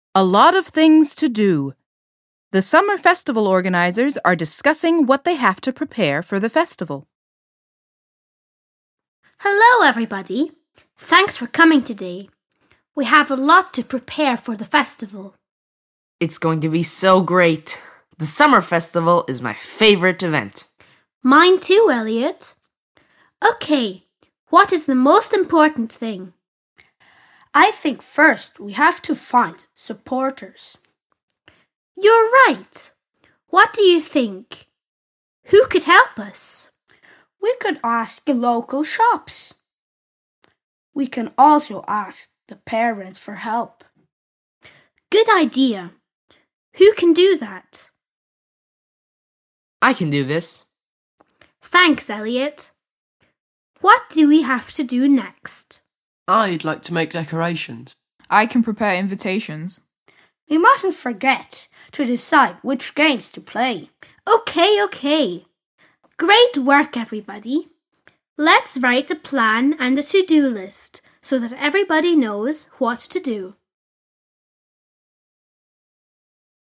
A lot of things to do. The summer festival organizers are discussing what they have to prepare for the festival. Hello, everybody. Thanks for coming today. We have a lot to prepare for the festival. It's going to be so great. The summer festival is my favorite event. Mine too, Elliot. Okay, what is the most important thing? I think first we have to find supporters. You're right. What do you think? Who could help us? We could ask the local shops. We can also ask the parents for help. Good idea. Who can do that? I can do this. Thanks, Elliot. What do we have to do next? I'd like to make decorations. I can prepare invitations. We mustn't forget to decide which games to play. Okay. Great work, everybody. Let's write a plan and a to-do list so that everybody knows what to do.